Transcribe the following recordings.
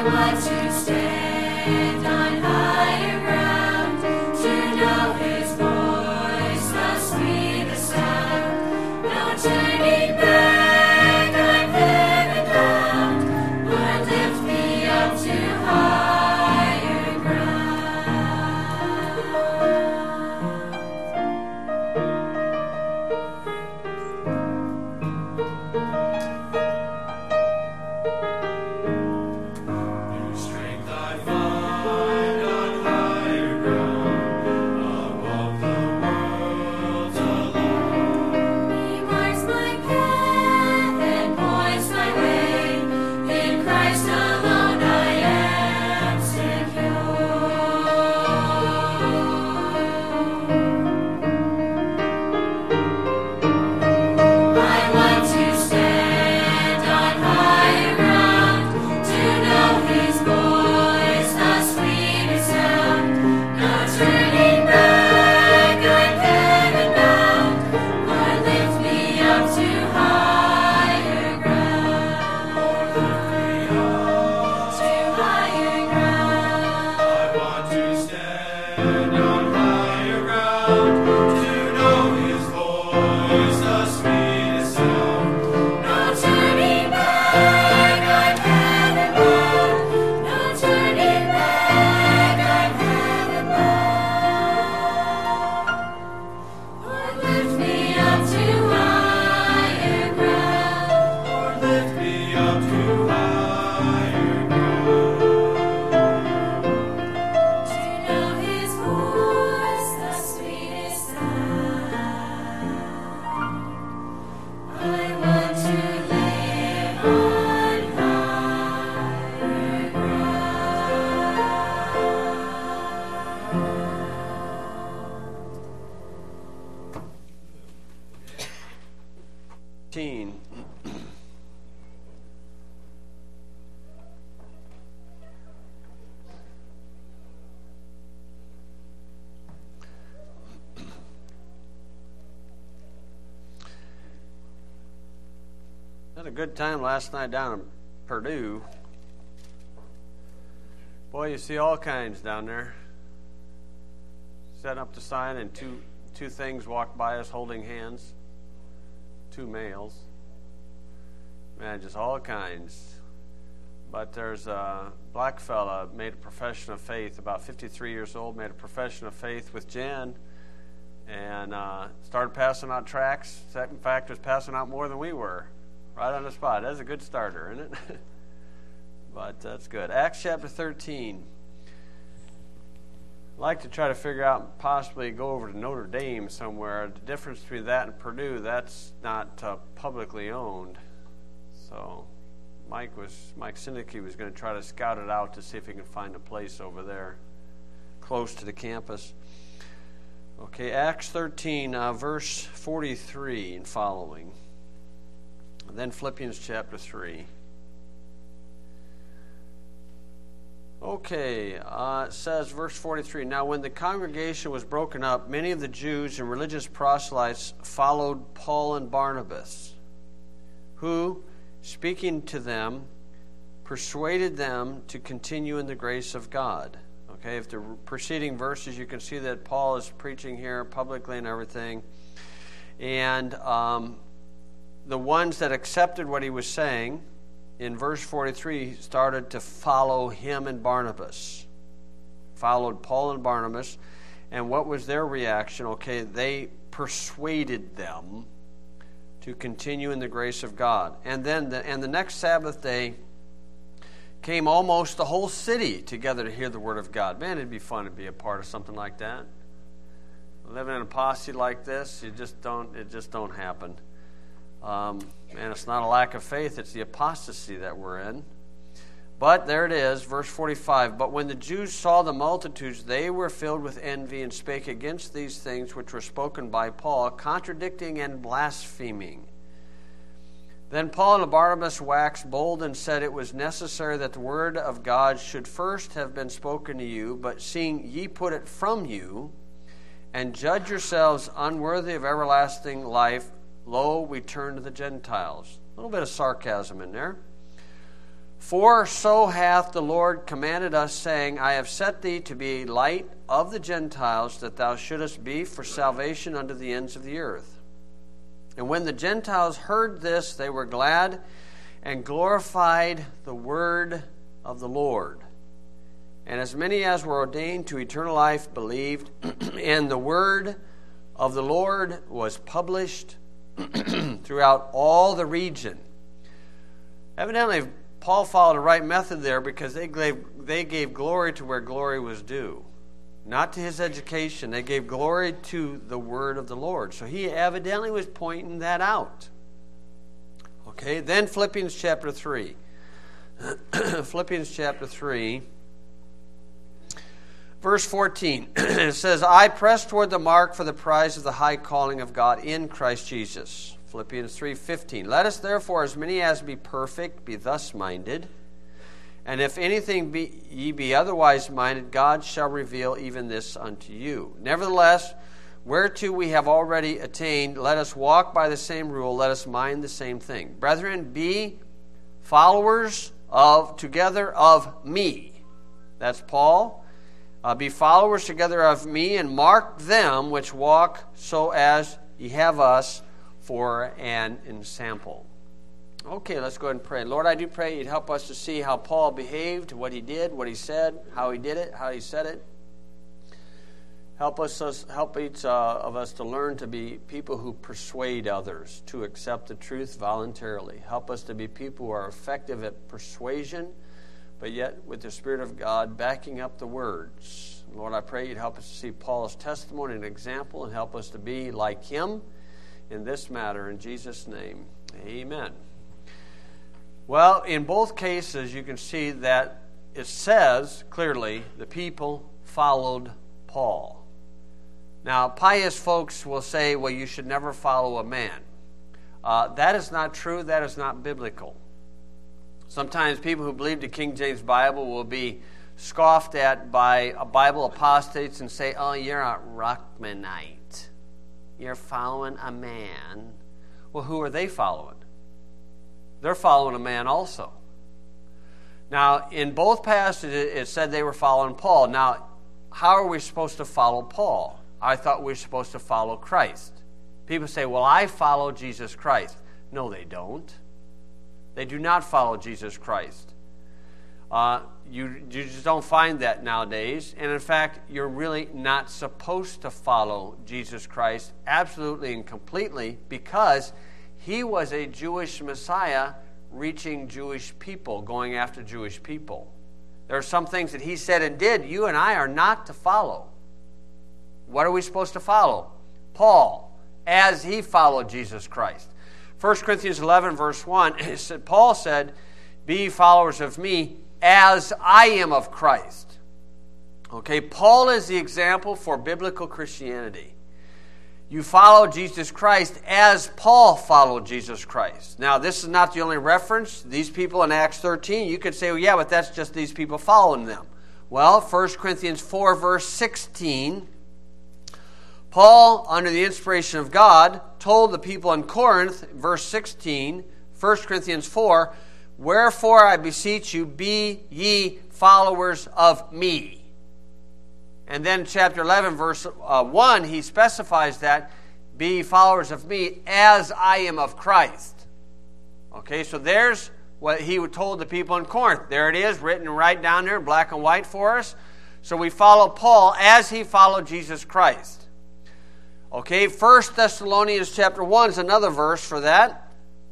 Had a good time last night down in Purdue. Boy, you see all kinds down there. Setting up the sign and two things walked by us holding hands. 2 males. Man, just all kinds. But there's a black fella made a profession of faith, about 53 years old, made a profession of faith with Jen, and started passing out tracts. In fact, was passing out more than we were, right on the spot. That's a good starter, isn't it? But that's good. Acts chapter 13. I'd like to try to figure out, possibly go over to Notre Dame somewhere. The difference between that and Purdue, that's not publicly owned. So Mike Syndicke was going to try to scout it out to see if he can find a place over there close to the campus. Okay, Acts 13, verse 43 and following. And then Philippians chapter 3. Okay, it says, verse 43, Now when the congregation was broken up, many of the Jews and religious proselytes followed Paul and Barnabas, who, speaking to them, persuaded them to continue in the grace of God. Okay, if the preceding verses, you can see that Paul is preaching here publicly and everything. And the ones that accepted what he was saying, in verse 43, started to follow him and Barnabas. Followed Paul and Barnabas. And what was their reaction? Okay, they persuaded them to continue in the grace of God. And then the next Sabbath day came almost the whole city together to hear the word of God. Man, it'd be fun to be a part of something like that. Living in a posse like this, it just don't happen. And it's not a lack of faith, it's the apostasy that we're in. But there it is, verse 45. But when the Jews saw the multitudes, they were filled with envy and spake against these things which were spoken by Paul, contradicting and blaspheming. Then Paul and Barnabas waxed bold and said, It was necessary that the word of God should first have been spoken to you, but seeing ye put it from you, and judge yourselves unworthy of everlasting life, lo, we turn to the Gentiles. A little bit of sarcasm in there. For so hath the Lord commanded us, saying, I have set thee to be a light of the Gentiles, that thou shouldest be for salvation unto the ends of the earth. And when the Gentiles heard this, they were glad and glorified the word of the Lord. And as many as were ordained to eternal life believed, and the word of the Lord was published throughout all the region. Evidently, Paul followed the right method there, because they gave glory to where glory was due. Not to his education. They gave glory to the word of the Lord. So he evidently was pointing that out. Okay, then Philippians chapter 3. Philippians chapter 3, verse 14. It says, I press toward the mark for the prize of the high calling of God in Christ Jesus. Philippians 3:15. Let us therefore, as many as be perfect, be thus minded. And if anything ye be otherwise minded, God shall reveal even this unto you. Nevertheless, whereto we have already attained, let us walk by the same rule, let us mind the same thing. Brethren, be followers together of me. That's Paul. Be followers together of me, and mark them which walk so as ye have us for an ensample. Okay, let's go ahead and pray. Lord, I do pray you'd help us to see how Paul behaved, what he did, what he said, how he did it, how he said it. Help each of us to learn to be people who persuade others to accept the truth voluntarily. Help us to be people who are effective at persuasion, but yet with the Spirit of God backing up the words. Lord, I pray you'd help us to see Paul's testimony and example, and help us to be like him in this matter. In Jesus' name, amen. Well, in both cases, you can see that it says clearly the people followed Paul. Now, pious folks will say, well, you should never follow a man. That is not true. That is not biblical. Sometimes people who believe the King James Bible will be scoffed at by Bible apostates and say, oh, you're a Ruckmanite. You're following a man. Well, who are they following? They're following a man also. Now, in both passages, it said they were following Paul. Now, how are we supposed to follow Paul? I thought we were supposed to follow Christ. People say, well, I follow Jesus Christ. No, they don't. They do not follow Jesus Christ. You just don't find that nowadays. And in fact, you're really not supposed to follow Jesus Christ absolutely and completely, because he was a Jewish Messiah reaching Jewish people, going after Jewish people. There are some things that he said and did you and I are not to follow. What are we supposed to follow? Paul, as he followed Jesus Christ. 1 Corinthians 11, verse 1, Paul said, be followers of me as I am of Christ. Okay, Paul is the example for biblical Christianity. You follow Jesus Christ as Paul followed Jesus Christ. Now, this is not the only reference. These people in Acts 13, you could say, well, yeah, but that's just these people following them. Well, 1 Corinthians 4, verse 16, Paul, under the inspiration of God, told the people in Corinth, verse 16, 1 Corinthians 4, wherefore I beseech you, be ye followers of me. And then chapter 11, verse 1, he specifies that, be followers of me as I am of Christ. Okay, so there's what he told the people in Corinth. There it is, written right down there, black and white for us. So we follow Paul as he followed Jesus Christ. Okay, 1 Thessalonians chapter 1 is another verse for that.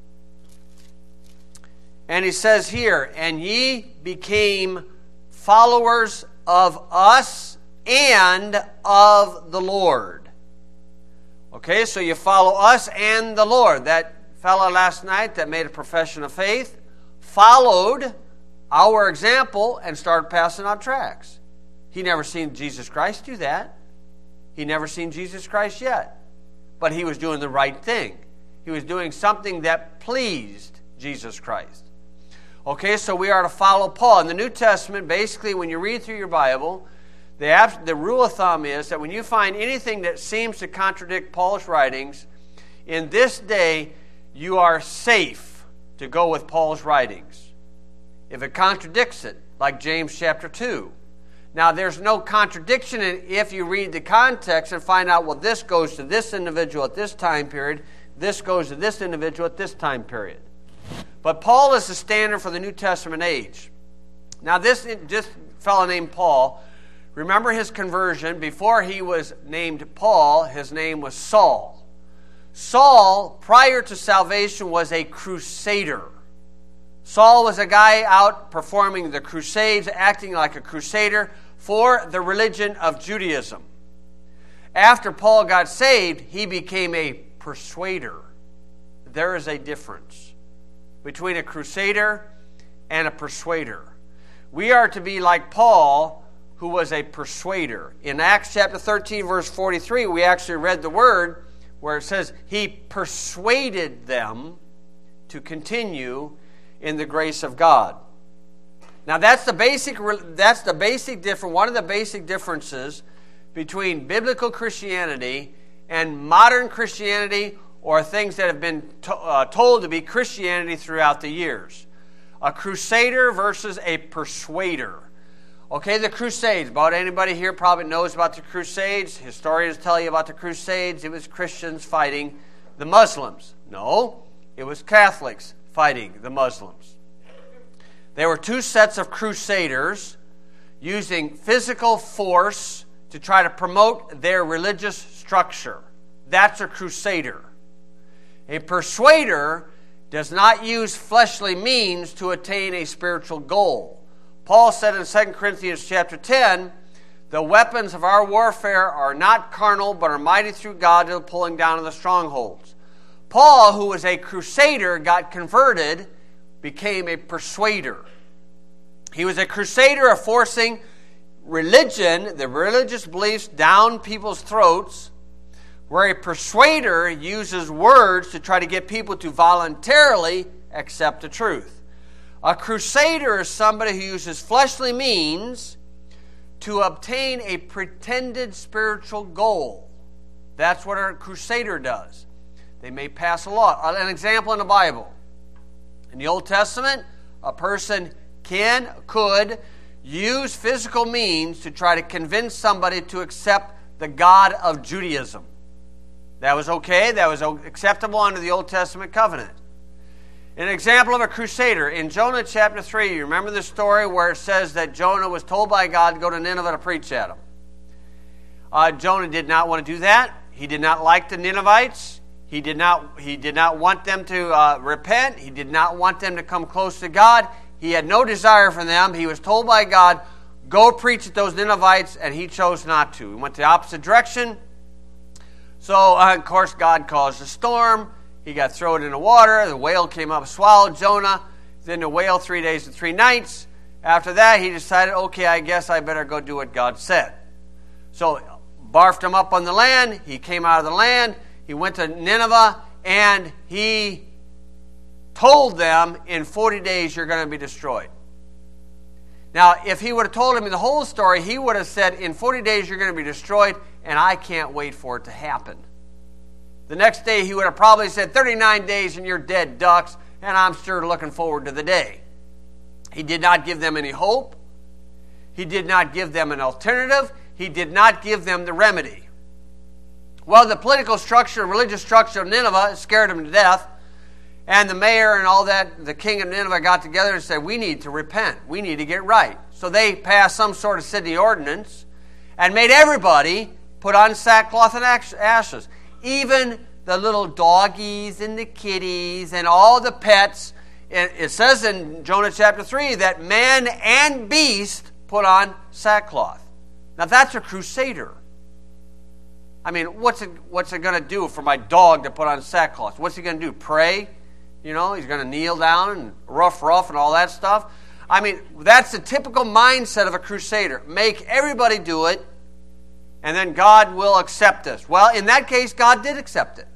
And he says here, and ye became followers of us and of the Lord. Okay, so you follow us and the Lord. That fellow last night that made a profession of faith followed our example and started passing out tracts. He never seen Jesus Christ do that. He never seen Jesus Christ yet. But he was doing the right thing. He was doing something that pleased Jesus Christ. Okay, so we are to follow Paul. In the New Testament, basically, when you read through your Bible, the rule of thumb is that when you find anything that seems to contradict Paul's writings, in this day, you are safe to go with Paul's writings. if it contradicts it, like James chapter 2. Now, there's no contradiction if you read the context and find out, well, this goes to this individual at this time period, this goes to this individual at this time period. But Paul is the standard for the New Testament age. Now, this fellow named Paul, remember his conversion. Before he was named Paul, his name was Saul. Saul, prior to salvation, was a crusader. Saul was a guy out performing the crusades, acting like a crusader for the religion of Judaism. After Paul got saved, he became a persuader. There is a difference between a crusader and a persuader. We are to be like Paul, who was a persuader. In Acts chapter 13, verse 43, we actually read the word where it says, he persuaded them to continue in the grace of God. Now that's the basic difference. One of the basic differences between biblical Christianity and modern Christianity, or things that have been told to be Christianity throughout the years. A crusader versus a persuader. Okay, the Crusades. About anybody here probably knows about the Crusades. Historians tell you about the Crusades. It was Christians fighting the Muslims. No, it was Catholics fighting the Muslims. There were two sets of crusaders using physical force to try to promote their religious structure. That's a crusader. A persuader does not use fleshly means to attain a spiritual goal. Paul said in 2 Corinthians chapter 10, the weapons of our warfare are not carnal, but are mighty through God to the pulling down of the strongholds. Paul, who was a crusader, got converted, became a persuader. He was a crusader of forcing religion, the religious beliefs, down people's throats, where a persuader uses words to try to get people to voluntarily accept the truth. A crusader is somebody who uses fleshly means to obtain a pretended spiritual goal. That's what a crusader does. They may pass a law. An example in the Bible. In the Old Testament, a person could use physical means to try to convince somebody to accept the God of Judaism. That was okay. That was acceptable under the Old Testament covenant. An example of a crusader. In Jonah chapter 3, you remember the story where it says that Jonah was told by God to go to Nineveh to preach at him. Jonah did not want to do that. He did not like the Ninevites. He did not want them to repent. He did not want them to come close to God. He had no desire for them. He was told by God, go preach at those Ninevites, and he chose not to. He went the opposite direction. So, of course, God caused a storm. He got thrown in the water. The whale came up, swallowed Jonah. Then the whale 3 days and 3 nights. After that, he decided, okay, I guess I better go do what God said. So, barfed him up on the land. He came out of the land. He went to Nineveh, and he told them, in 40 days, you're going to be destroyed. Now, if he would have told him the whole story, he would have said, in 40 days, you're going to be destroyed, and I can't wait for it to happen. The next day, he would have probably said, 39 days and you're dead, ducks, and I'm sure looking forward to the day. He did not give them any hope. He did not give them an alternative. He did not give them the remedy. Well, the political structure, religious structure of Nineveh scared him to death, and the mayor and all that, the king of Nineveh got together and said, we need to repent. We need to get right. So they passed some sort of city ordinance and made everybody put on sackcloth and ashes. Even the little doggies and the kitties and all the pets. It says in Jonah chapter 3 that man and beast put on sackcloth. Now that's a crusader. I mean, what's it going to do for my dog to put on sackcloth? What's he going to do? Pray? You know, he's going to kneel down and rough and all that stuff. I mean, that's the typical mindset of a crusader. Make everybody do it, and then God will accept this. Well, in that case, God did accept it.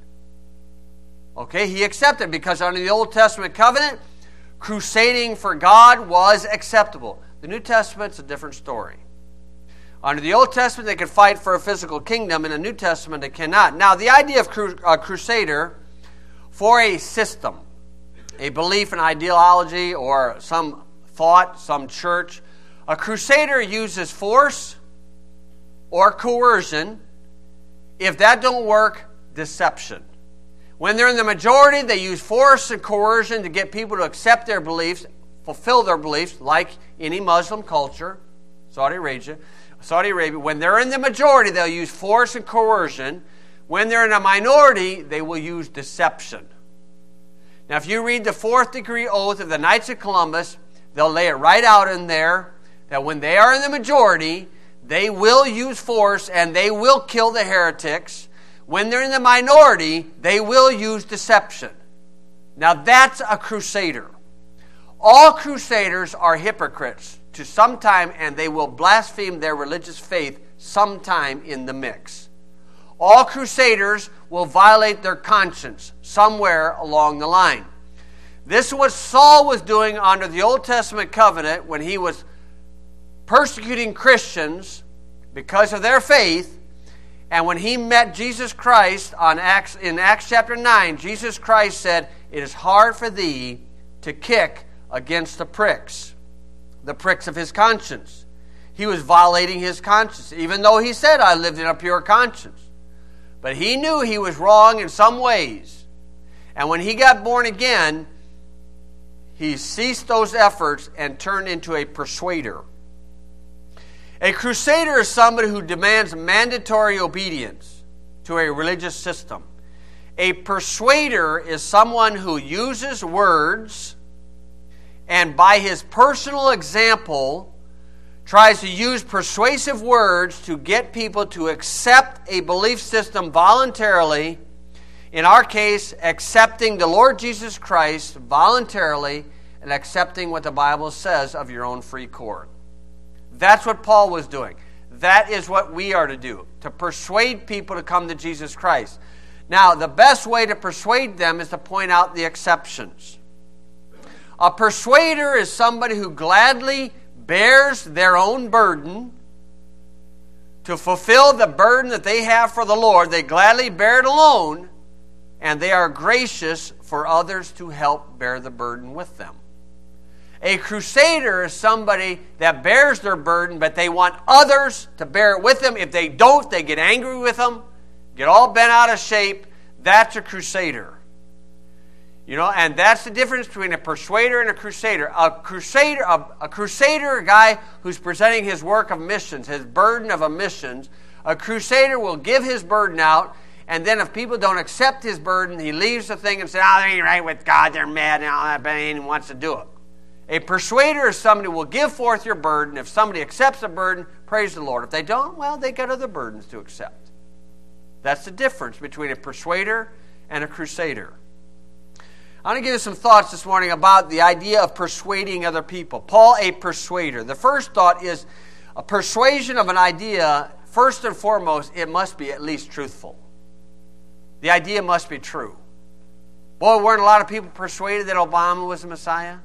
Okay, he accepted because under the Old Testament covenant, crusading for God was acceptable. The New Testament's a different story. Under the Old Testament, they could fight for a physical kingdom. In the New Testament, they cannot. Now, the idea of a crusader for a system, a belief, an ideology, or some thought, some church. A crusader uses force or coercion. If that don't work, deception. When they're in the majority, they use force and coercion to get people to accept their beliefs, fulfill their beliefs, like any Muslim culture, Saudi Arabia. When they're in the majority, they'll use force and coercion. When they're in a minority, they will use deception. Now, if you read the fourth degree oath of the Knights of Columbus, they'll lay it right out in there that when they are in the majority, they will use force and they will kill the heretics. When they're in the minority, they will use deception. Now, that's a crusader. All crusaders are hypocrites to some time, and they will blaspheme their religious faith sometime in the mix. All crusaders will violate their conscience somewhere along the line. This is what Saul was doing under the Old Testament covenant when he was persecuting Christians because of their faith. And when he met Jesus Christ in Acts chapter 9, Jesus Christ said, "It is hard for thee to kick against the pricks of his conscience." He was violating his conscience, even though he said, "I lived in a pure conscience." But he knew he was wrong in some ways. And when he got born again, he ceased those efforts and turned into a persuader. A crusader is somebody who demands mandatory obedience to a religious system. A persuader is someone who uses words and by his personal example tries to use persuasive words to get people to accept a belief system voluntarily. In our case, accepting the Lord Jesus Christ voluntarily and accepting what the Bible says of your own free accord. That's what Paul was doing. That is what we are to do, to persuade people to come to Jesus Christ. Now, the best way to persuade them is to point out the exceptions. A persuader is somebody who gladly bears their own burden to fulfill the burden that they have for the Lord. They gladly bear it alone, and they are gracious for others to help bear the burden with them. A crusader is somebody that bears their burden, but they want others to bear it with them. If they don't, they get angry with them, get all bent out of shape. That's a crusader. You know, and that's the difference between a persuader and a crusader. A crusader, a guy who's presenting his work of missions, his burden of missions. A crusader will give his burden out, and then if people don't accept his burden, he leaves the thing and says, "Oh, they ain't right with God, they're mad and all that," but he wants to do it. A persuader is somebody who will give forth your burden. If somebody accepts the burden, praise the Lord. If they don't, well, they got other burdens to accept. That's the difference between a persuader and a crusader. I want to give you some thoughts this morning about the idea of persuading other people. Paul, a persuader. The first thought is a persuasion of an idea. First and foremost, it must be at least truthful. The idea must be true. Boy, weren't a lot of people persuaded that Obama was the Messiah?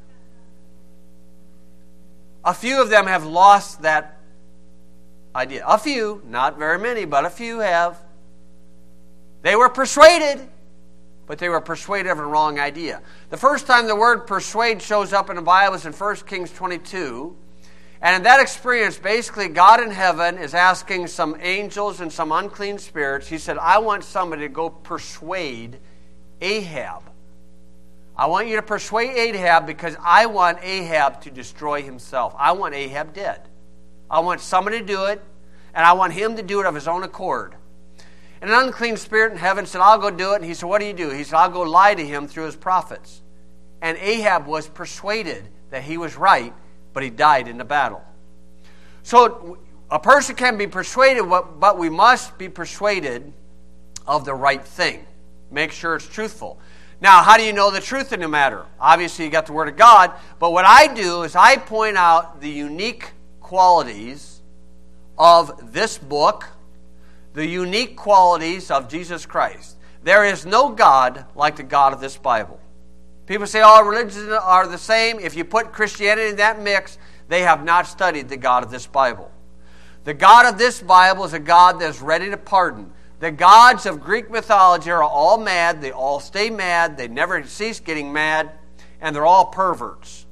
A few of them have lost that idea. A few, not very many, but a few have. They were persuaded, but they were persuaded of a wrong idea. The first time the word persuade shows up in the Bible is in 1 Kings 22. And in that experience, basically God in heaven is asking some angels and some unclean spirits. He said, "I want somebody to go persuade Ahab. I want you to persuade Ahab because I want Ahab to destroy himself. I want Ahab dead. I want somebody to do it, and I want him to do it of his own accord." And an unclean spirit in heaven said, "I'll go do it." And he said, "What do you do?" He said, "I'll go lie to him through his prophets." And Ahab was persuaded that he was right, but he died in the battle. So a person can be persuaded, but we must be persuaded of the right thing. Make sure it's truthful. Now, how do you know the truth in the matter? Obviously, you got the Word of God. But what I do is I point out the unique qualities of this book, the unique qualities of Jesus Christ. There is no God like the God of this Bible. People say all religions are the same. If you put Christianity in that mix, they have not studied the God of this Bible. The God of this Bible is a God that's ready to pardon. The gods of Greek mythology are all mad. They all stay mad. They never cease getting mad. And they're all perverts.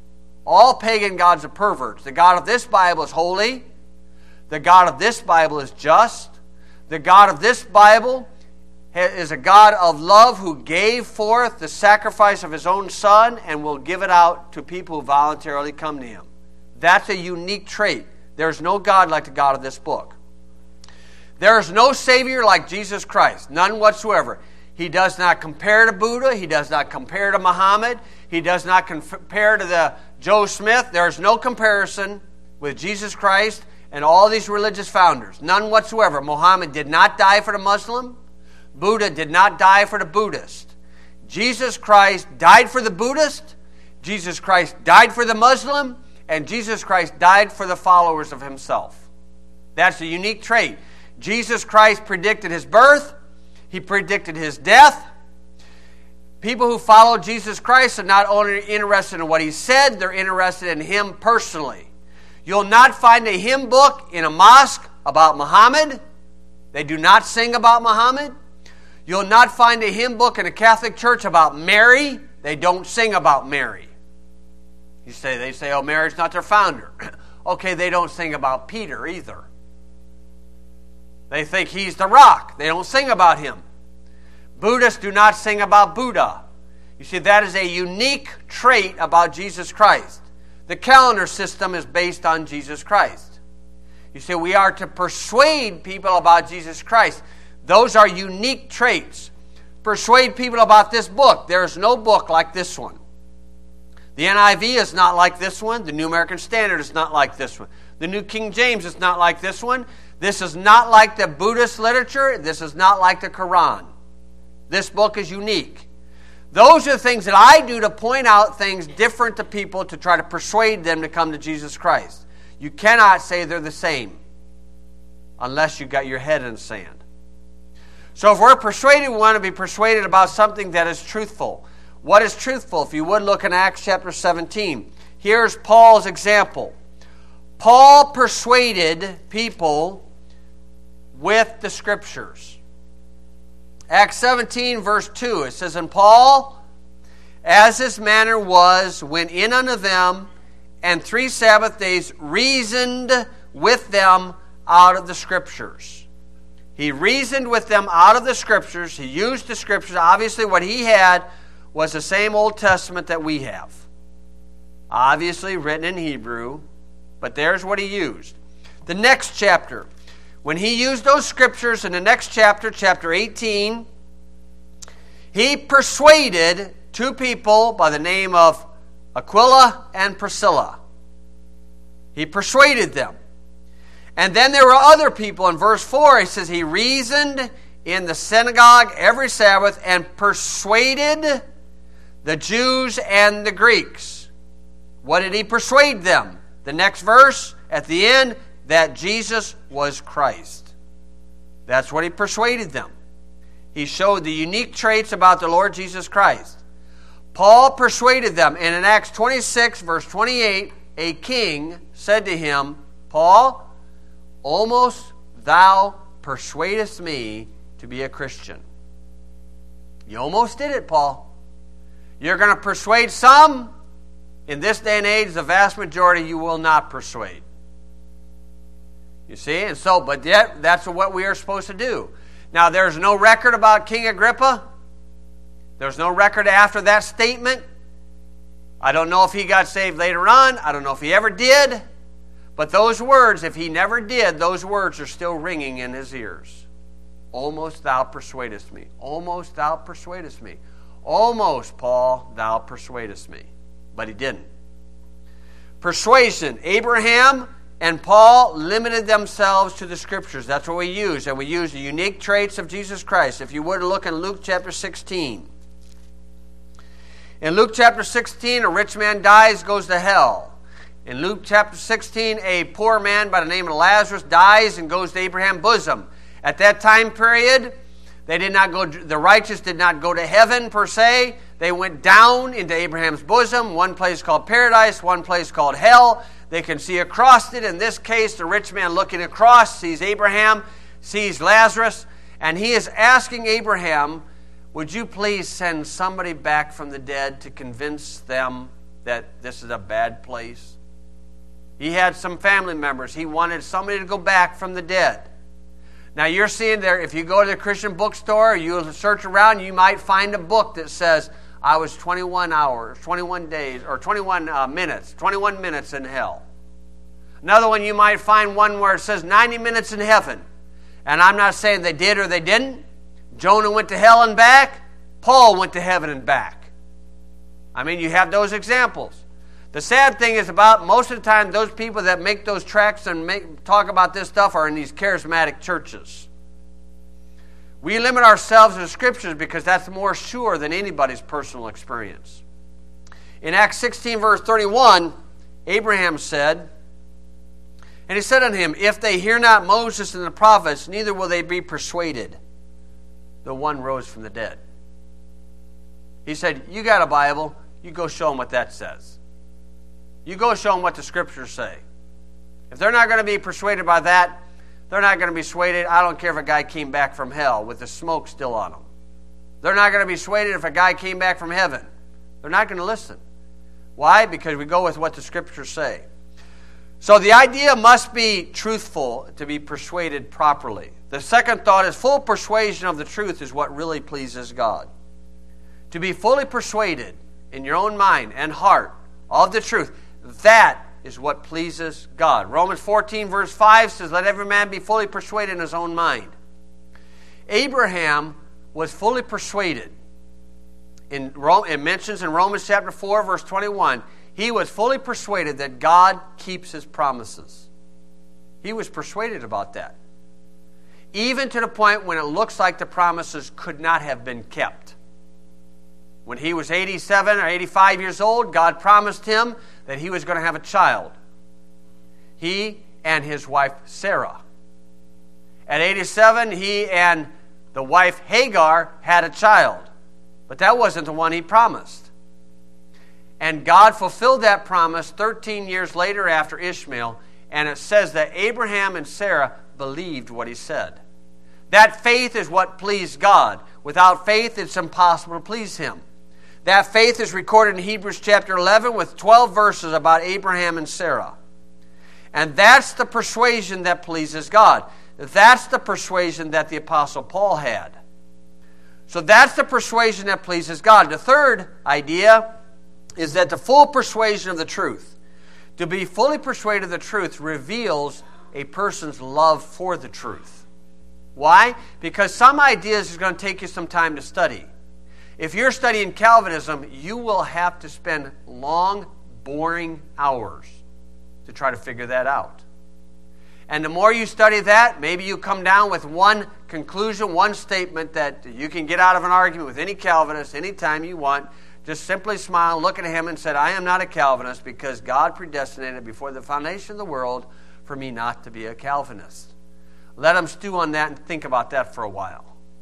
All pagan gods are perverts. The God of this Bible is holy. The God of this Bible is just. The God of this Bible is a God of love who gave forth the sacrifice of His own Son and will give it out to people who voluntarily come to Him. That's a unique trait. There's no God like the God of this book. There is no Savior like Jesus Christ. None whatsoever. He does not compare to Buddha. He does not compare to Muhammad. He does not compare to the Joe Smith. There is no comparison with Jesus Christ and all these religious founders. None whatsoever. Muhammad did not die for the Muslim. Buddha did not die for the Buddhist. Jesus Christ died for the Buddhist. Jesus Christ died for the Muslim. And Jesus Christ died for the followers of Himself. That's a unique trait. Jesus Christ predicted His birth. He predicted His death. People who follow Jesus Christ are not only interested in what He said, they're interested in Him personally. You'll not find a hymn book in a mosque about Muhammad. They do not sing about Muhammad. You'll not find a hymn book in a Catholic church about Mary. They don't sing about Mary. They say, oh, Mary's not their founder. Okay, they don't sing about Peter either. They think he's the rock. They don't sing about him. Buddhists do not sing about Buddha. You see, that is a unique trait about Jesus Christ. The calendar system is based on Jesus Christ. You see, we are to persuade people about Jesus Christ. Those are unique traits. Persuade people about this book. There is no book like this one. The NIV is not like this one. The New American Standard is not like this one. The New King James is not like this one. This is not like the Buddhist literature. This is not like the Quran. This book is unique. Those are the things that I do to point out things different to people to try to persuade them to come to Jesus Christ. You cannot say they're the same unless you got your head in the sand. So if we're persuaded, we want to be persuaded about something that is truthful. What is truthful? If you would look in Acts chapter 17. Here's Paul's example. Paul persuaded people with the Scriptures. Acts 17 verse 2, it says, And Paul, as his manner was, went in unto them, and 3 Sabbath days reasoned with them out of the Scriptures. He reasoned with them out of the Scriptures. He used the Scriptures. Obviously what he had was the same Old Testament that we have. Obviously written in Hebrew, but there's what he used. The next chapter, when he used those Scriptures in the next chapter, chapter 18, he persuaded 2 people by the name of Aquila and Priscilla. He persuaded them. And then there were other people. In verse 4, he says, he reasoned in the synagogue every Sabbath and persuaded the Jews and the Greeks. What did he persuade them? The next verse, at the end, that Jesus was Christ. That's what he persuaded them. He showed the unique traits about the Lord Jesus Christ. Paul persuaded them, and in Acts 26, verse 28, a king said to him, Paul, almost thou persuadest me to be a Christian. You almost did it, Paul. You're going to persuade some. In this day and age, the vast majority you will not persuade. You see? And so, but yet, that's what we are supposed to do. Now, there's no record about King Agrippa. There's no record after that statement. I don't know if he got saved later on. I don't know if he ever did. But those words, if he never did, those words are still ringing in his ears. Almost thou persuadest me. Almost thou persuadest me. Almost, Paul, thou persuadest me. But he didn't. Persuasion. Abraham and Paul limited themselves to the Scriptures. That's what we use. And we use the unique traits of Jesus Christ. If you were to look in Luke chapter 16. In Luke chapter 16, a rich man dies, goes to hell. In Luke chapter 16, a poor man by the name of Lazarus dies and goes to Abraham's bosom. At that time period, the righteous did not go to heaven per se. They went down into Abraham's bosom, one place called paradise, one place called hell. They can see across it. In this case, the rich man looking across sees Abraham, sees Lazarus, and he is asking Abraham, would you please send somebody back from the dead to convince them that this is a bad place. He had some family members. He wanted somebody to go back from the dead. Now you're seeing there, if you go to the Christian bookstore, you search around, you might find a book that says, I was 21 hours, 21 days, or 21 minutes in hell. Another one, you might find one where it says 90 minutes in heaven. And I'm not saying they did or they didn't. Jonah went to hell and back. Paul went to heaven and back. I mean, you have those examples. The sad thing is about most of the time, those people that make those tracts and talk about this stuff are in these charismatic churches. We limit ourselves to the Scriptures because that's more sure than anybody's personal experience. In Acts 16, verse 31, Abraham said, and he said unto him, if they hear not Moses and the prophets, neither will they be persuaded, though one rose from the dead. He said, you got a Bible, you go show them what that says. You go show them what the Scriptures say. If they're not going to be persuaded by that, they're not going to be persuaded. I don't care if a guy came back from hell with the smoke still on him. They're not going to be persuaded if a guy came back from heaven. They're not going to listen. Why? Because we go with what the Scriptures say. So the idea must be truthful to be persuaded properly. The second thought is full persuasion of the truth is what really pleases God. To be fully persuaded in your own mind and heart of the truth, that is what pleases God. Romans 14 verse 5 says, let every man be fully persuaded in his own mind. Abraham was fully persuaded. It mentions in Romans chapter 4 verse 21, he was fully persuaded that God keeps his promises. He was persuaded about that. Even to the point when it looks like the promises could not have been kept. When he was 87 or 85 years old, God promised him that he was going to have a child. He and his wife Sarah. At 87, he and the wife Hagar had a child. But that wasn't the one he promised. And God fulfilled that promise 13 years later after Ishmael. And it says that Abraham and Sarah believed what he said. That faith is what pleased God. Without faith, it's impossible to please him. That faith is recorded in Hebrews chapter 11 with 12 verses about Abraham and Sarah. And that's the persuasion that pleases God. That's the persuasion that the Apostle Paul had. So that's the persuasion that pleases God. The third idea is that the full persuasion of the truth. To be fully persuaded of the truth reveals a person's love for the truth. Why? Because some ideas is going to take you some time to study. If you're studying Calvinism, you will have to spend long, boring hours to try to figure that out. And the more you study that, maybe you come down with one conclusion, one statement that you can get out of an argument with any Calvinist anytime you want. Just simply smile, look at him and say, I am not a Calvinist because God predestinated before the foundation of the world for me not to be a Calvinist. Let them stew on that and think about that for a while.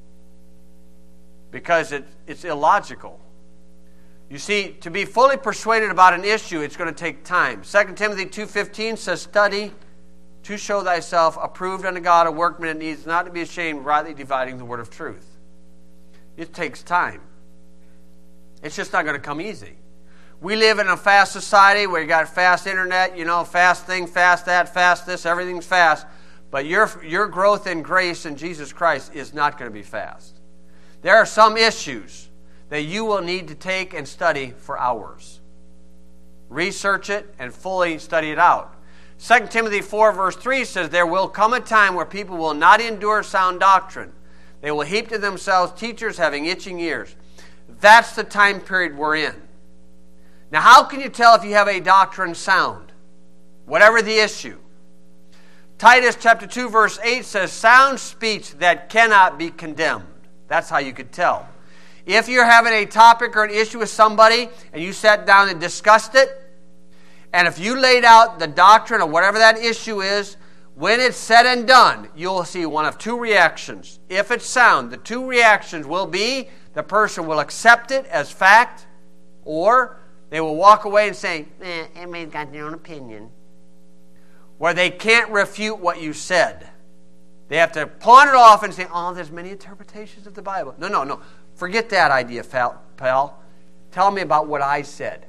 Because it's illogical. You see, to be fully persuaded about an issue, it's going to take time. 2 Timothy 2:15 says, study to show thyself approved unto God, a workman that needs not to be ashamed, rightly dividing the word of truth. It takes time. It's just not going to come easy. We live in a fast society where you got fast internet, fast thing, fast that, fast this, everything's fast. But your growth in grace in Jesus Christ is not going to be fast. There are some issues that you will need to take and study for hours. Research it and fully study it out. 2 Timothy 4 verse 3 says, there will come a time where people will not endure sound doctrine. They will heap to themselves teachers having itching ears. That's the time period we're in. Now, how can you tell if you have a doctrine sound? Whatever the issue. Titus chapter 2 verse 8 says, sound speech that cannot be condemned. That's how you could tell. If you're having a topic or an issue with somebody and you sat down and discussed it, and if you laid out the doctrine of whatever that issue is, when it's said and done, you'll see one of two reactions. If it's sound, the two reactions will be the person will accept it as fact, or they will walk away and say, everybody's got their own opinion. Where they can't refute what you said. They have to pawn it off and say, there's many interpretations of the Bible. No. Forget that idea, pal. Tell me about what I said.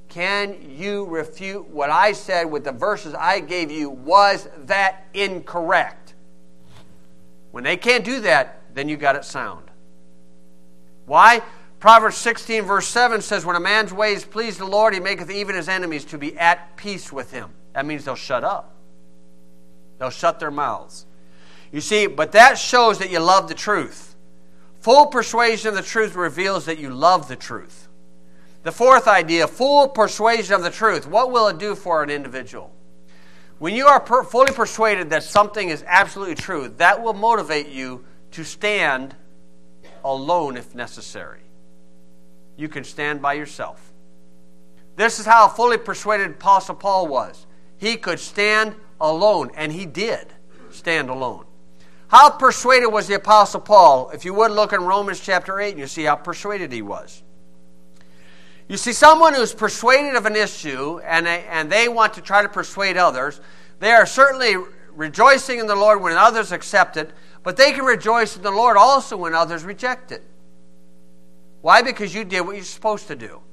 can you refute what I said with the verses I gave you? Was that incorrect? When they can't do that, then you got it sound. Why? Proverbs 16 verse 7 says, when a man's ways please the Lord, he maketh even his enemies to be at peace with him. That means they'll shut up. They'll shut their mouths. You see, but that shows that you love the truth. Full persuasion of the truth reveals that you love the truth. The fourth idea, full persuasion of the truth. What will it do for an individual? When you are fully persuaded that something is absolutely true, that will motivate you to stand alone if necessary. You can stand by yourself. This is how fully persuaded Apostle Paul was. He could stand alone, and he did stand alone. How persuaded was the Apostle Paul? If you would look in Romans chapter 8, and you see how persuaded he was. You see, someone who's persuaded of an issue, and they want to try to persuade others, they are certainly rejoicing in the Lord when others accept it, but they can rejoice in the Lord also when others reject it. Why? Because you did what you're supposed to do.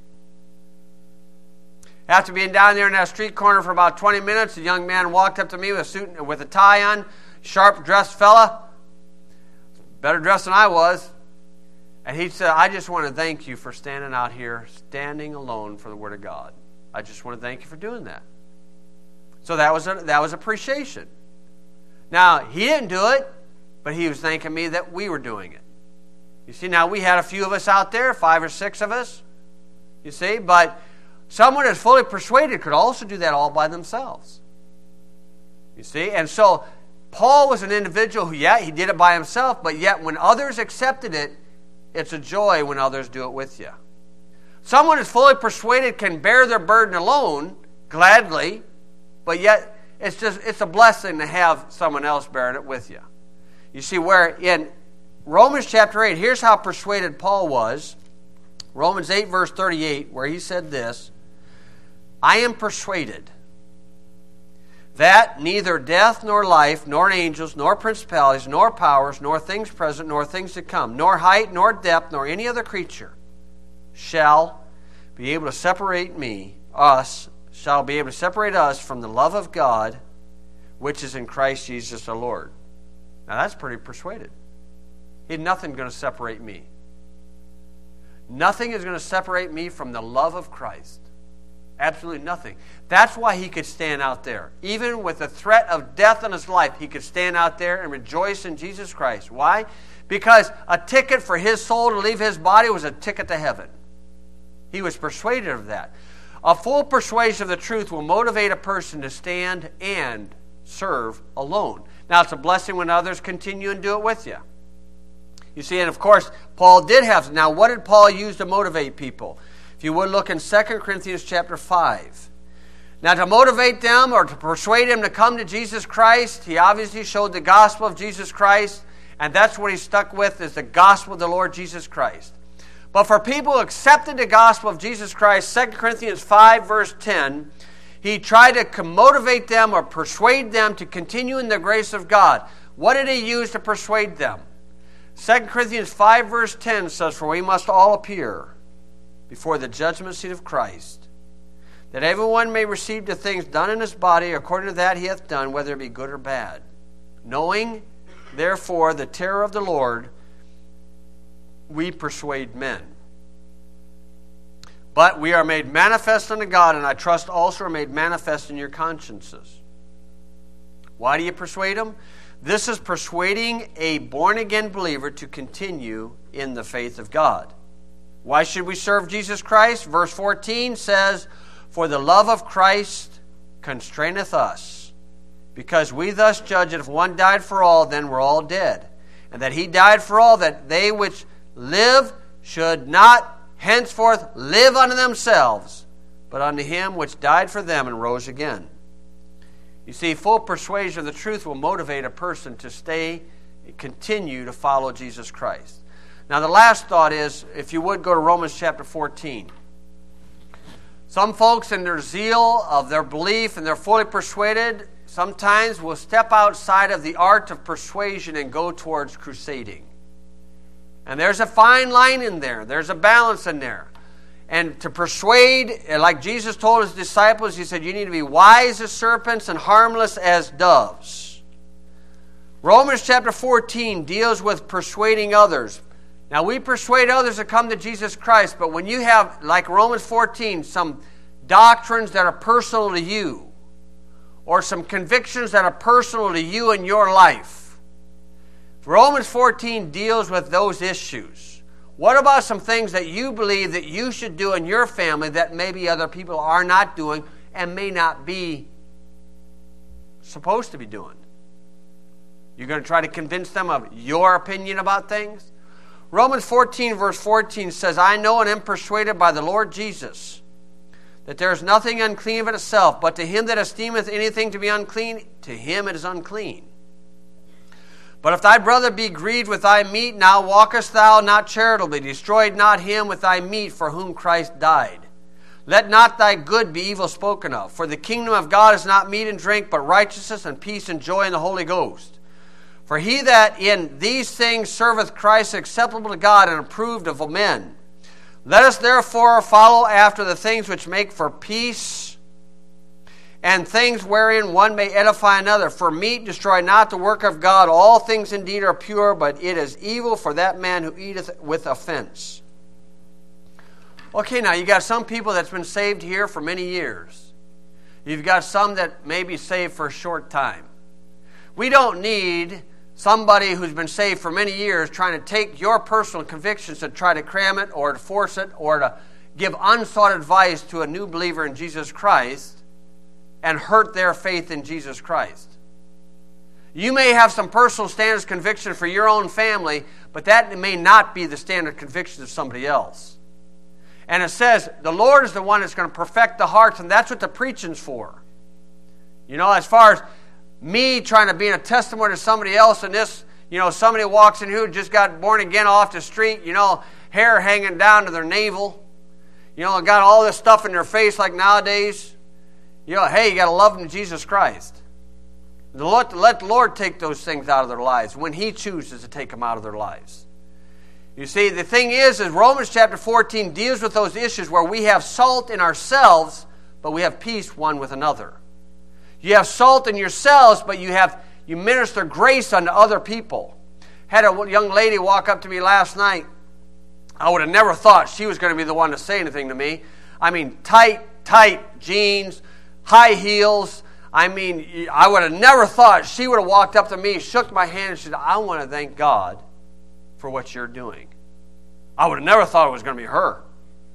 After being down there in that street corner for about 20 minutes, a young man walked up to me with a suit and with a tie on, sharp-dressed fella, better dressed than I was. And he said, I just want to thank you for standing out here, standing alone for the Word of God. I just want to thank you for doing that. So that was appreciation. Now, he didn't do it, but he was thanking me that we were doing it. You see, now we had a few of us out there, 5 or 6 of us, you see, but someone that's fully persuaded could also do that all by themselves. You see, and so Paul was an individual who, yeah, he did it by himself, but yet when others accepted it, it's a joy when others do it with you. Someone who's fully persuaded can bear their burden alone, gladly, but yet it's a blessing to have someone else bearing it with you. You see, where in Romans chapter 8, here's how persuaded Paul was. Romans 8 verse 38, where he said this, I am persuaded that neither death nor life, nor angels, nor principalities, nor powers, nor things present, nor things to come, nor height, nor depth, nor any other creature shall be able to separate us from the love of God, which is in Christ Jesus our Lord. Now that's pretty persuaded. Ain't nothing going to separate me. Nothing is going to separate me from the love of Christ. Absolutely nothing. That's why he could stand out there. Even with the threat of death in his life, he could stand out there and rejoice in Jesus Christ. Why? Because a ticket for his soul to leave his body was a ticket to heaven. He was persuaded of that. A full persuasion of the truth will motivate a person to stand and serve alone. Now, it's a blessing when others continue and do it with you. You see, and of course, Paul did have... Now, what did Paul use to motivate people? If you would look in 2 Corinthians chapter 5. Now, to motivate them or to persuade them to come to Jesus Christ, he obviously showed the gospel of Jesus Christ, and that's what he stuck with, is the gospel of the Lord Jesus Christ. But for people who accepted the gospel of Jesus Christ, 2 Corinthians 5 verse 10, he tried to motivate them or persuade them to continue in the grace of God. What did he use to persuade them? 2 Corinthians 5 verse 10 says, for we must all appear before the judgment seat of Christ, that everyone may receive the things done in his body according to that he hath done, whether it be good or bad. Knowing, therefore, the terror of the Lord, we persuade men. But we are made manifest unto God, and I trust also are made manifest in your consciences. Why do you persuade them? This is persuading a born-again believer to continue in the faith of God. Why should we serve Jesus Christ? Verse 14 says, for the love of Christ constraineth us, because we thus judge that if one died for all, then we're all dead. And that he died for all, that they which live should not henceforth live unto themselves, but unto him which died for them and rose again. You see, full persuasion of the truth will motivate a person to continue to follow Jesus Christ. Now, the last thought is, if you would go to Romans chapter 14. Some folks, in their zeal of their belief and they're fully persuaded, sometimes will step outside of the art of persuasion and go towards crusading. And there's a fine line in there. There's a balance in there. and to persuade, like Jesus told his disciples, he said, you need to be wise as serpents and harmless as doves. Romans chapter 14 deals with persuading others. Now, we persuade others to come to Jesus Christ, but when you have, like Romans 14, some doctrines that are personal to you, or some convictions that are personal to you in your life, Romans 14 deals with those issues. What about some things that you believe that you should do in your family that maybe other people are not doing and may not be supposed to be doing? You're going to try to convince them of your opinion about things? Romans 14 verse 14 says, I know and am persuaded by the Lord Jesus that there is nothing unclean of itself, but to him that esteemeth anything to be unclean, to him it is unclean. But if thy brother be grieved with thy meat, now walkest thou not charitably, destroyed not him with thy meat for whom Christ died. Let not thy good be evil spoken of, for the kingdom of God is not meat and drink, but righteousness and peace and joy in the Holy Ghost. For he that in these things serveth Christ acceptable to God and approved of men. Let us therefore follow after the things which make for peace, and things wherein one may edify another. For meat destroy not the work of God. All things indeed are pure, but it is evil for that man who eateth with offense. Okay, now you got some people that's been saved here for many years. You've got some that may be saved for a short time. We don't need somebody who's been saved for many years trying to take your personal convictions and try to cram it or to force it or to give unsought advice to a new believer in Jesus Christ and hurt their faith in Jesus Christ. You may have some personal standards conviction for your own family, but that may not be the standard conviction of somebody else. And it says the Lord is the one that's going to perfect the hearts, and that's what the preaching's for. You know, as far as me trying to be a testimony to somebody else, and this, you know, somebody walks in who just got born again off the street, you know, hair hanging down to their navel, you know, got all this stuff in their face like nowadays. You know, hey, you got to love them to Jesus Christ. Let the Lord take those things out of their lives when He chooses to take them out of their lives. You see, the thing is Romans chapter 14 deals with those issues where we have salt in ourselves, but we have peace one with another. You have salt in yourselves, but you minister grace unto other people. Had a young lady walk up to me last night. I would have never thought she was going to be the one to say anything to me. I mean, tight jeans, high heels. I mean, I would have never thought she would have walked up to me, shook my hand, and said, I want to thank God for what you're doing. I would have never thought it was going to be her.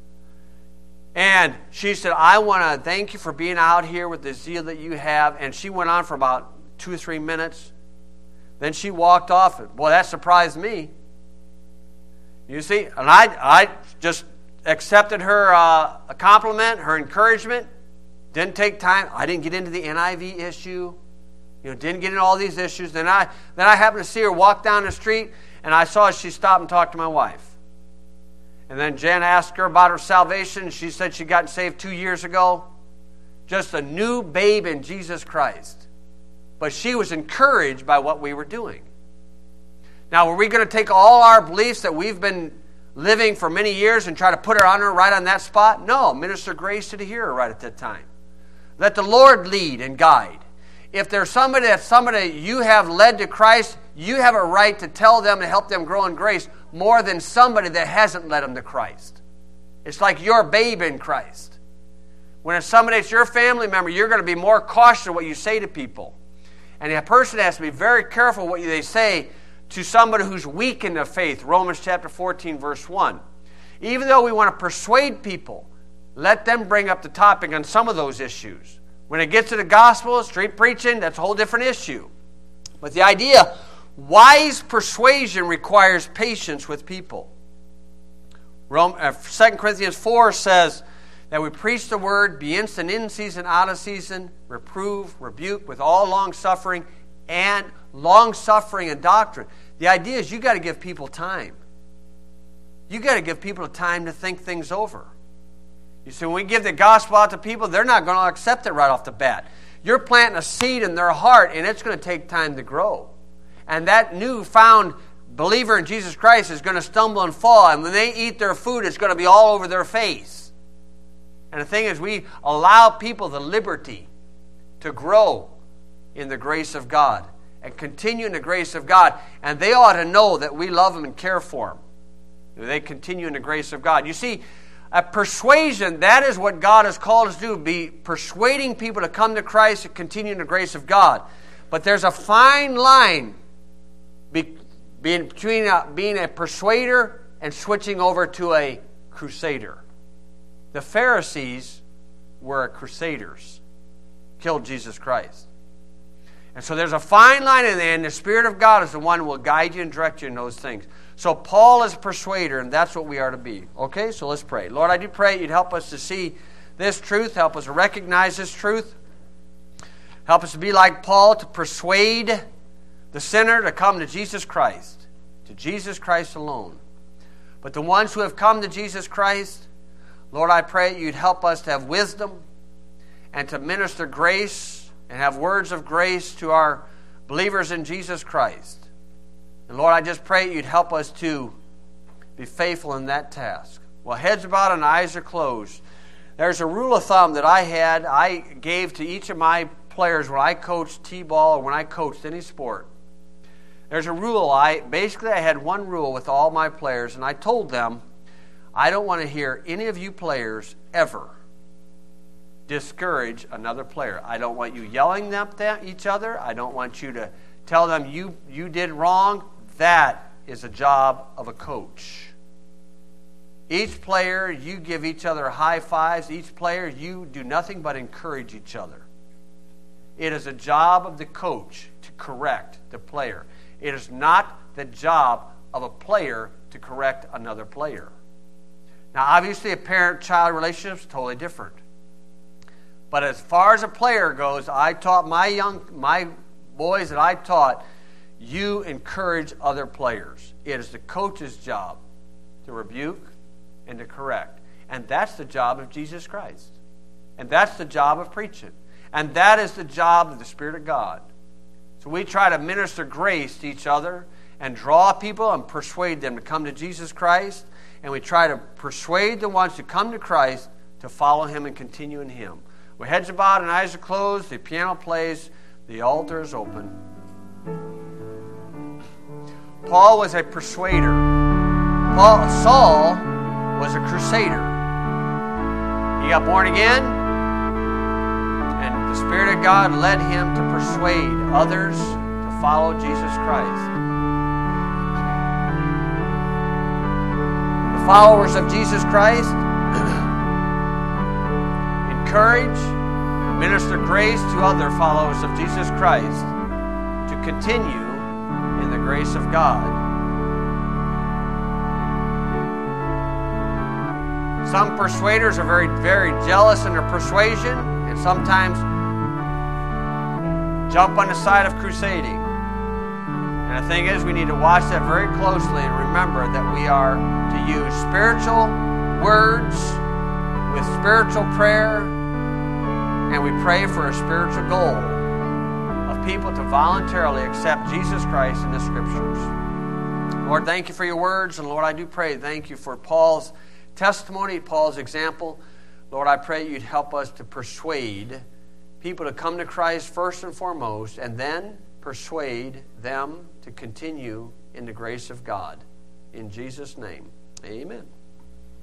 And she said, I want to thank you for being out here with the zeal that you have. And she went on for about 2 or 3 minutes. Then she walked off. Boy, that surprised me. You see, and I just accepted her a compliment, her encouragement. Didn't take time. I didn't get into the NIV issue. You know, didn't get into all these issues. Then I happened to see her walk down the street, and I saw she stopped and talked to my wife. And then Jen asked her about her salvation. She said she got saved 2 years ago. Just a new babe in Jesus Christ. But she was encouraged by what we were doing. Now, were we going to take all our beliefs that we've been living for many years and try to put her on her right on that spot? No. Minister grace to the hearer right at that time. Let the Lord lead and guide. If there's somebody you have led to Christ, you have a right to tell them and help them grow in grace more than somebody that hasn't led them to Christ. It's like your babe in Christ. When it's somebody that's your family member, you're going to be more cautious of what you say to people. And a person has to be very careful what they say to somebody who's weak in the faith. Romans chapter 14, verse 1. Even though we want to persuade people, let them bring up the topic on some of those issues. When it gets to the gospel, street preaching, that's a whole different issue. But the idea, wise persuasion requires patience with people. 2 Corinthians 4 says that we preach the word, be instant in season, out of season, reprove, rebuke with all long-suffering and doctrine. The idea is you got to give people time. You got to give people time to think things over. You see, when we give the gospel out to people, they're not going to accept it right off the bat. You're planting a seed in their heart, and it's going to take time to grow. And that newfound believer in Jesus Christ is going to stumble and fall, and when they eat their food, it's going to be all over their face. And the thing is, we allow people the liberty to grow in the grace of God and continue in the grace of God. And they ought to know that we love them and care for them. They continue in the grace of God. You see, a persuasion, that is what God has called us to do, be persuading people to come to Christ and continue in the grace of God. But there's a fine line between being a persuader and switching over to a crusader. The Pharisees were crusaders, killed Jesus Christ. And so there's a fine line in there, and the Spirit of God is the one who will guide you and direct you in those things. So Paul is a persuader, and that's what we are to be. Okay, so let's pray. Lord, I do pray you'd help us to see this truth, help us to recognize this truth, help us to be like Paul, to persuade the sinner to come to Jesus Christ alone. But the ones who have come to Jesus Christ, Lord, I pray you'd help us to have wisdom and to minister grace and have words of grace to our believers in Jesus Christ. And Lord, I just pray you'd help us to be faithful in that task. Well, heads are bowed and eyes are closed. There's a rule of thumb that I gave to each of my players when I coached T-ball or when I coached any sport. There's a rule. I had one rule with all my players, and I told them, I don't want to hear any of you players ever discourage another player. I don't want you yelling at each other. I don't want you to tell them you did wrong. That is a job of a coach. Each player, you give each other high fives. Each player, you do nothing but encourage each other. It is a job of the coach to correct the player. It is not the job of a player to correct another player. Now, obviously, a parent-child relationship is totally different. But as far as a player goes, I taught my boys that I taught, you encourage other players. It is the coach's job to rebuke and to correct. And that's the job of Jesus Christ. And that's the job of preaching. And that is the job of the Spirit of God. So we try to minister grace to each other and draw people and persuade them to come to Jesus Christ. And we try to persuade the ones to come to Christ to follow Him and continue in Him. With heads are bowed and eyes are closed, the piano plays, the altar is open. Paul was a persuader. Saul was a crusader. He got born again, and the Spirit of God led him to persuade others to follow Jesus Christ. The followers of Jesus Christ encourage, minister grace to other followers of Jesus Christ to continue in the grace of God. Some persuaders are very, very jealous in their persuasion and sometimes jump on the side of crusading. And the thing is, we need to watch that very closely and remember that we are to use spiritual words with spiritual prayer, and we pray for a spiritual goal of people to voluntarily accept Jesus Christ in the Scriptures. Lord, thank you for your words, and Lord, I do pray, thank you for Paul's testimony, Paul's example. Lord, I pray you'd help us to persuade people to come to Christ first and foremost, and then persuade them to continue in the grace of God. In Jesus' name, amen.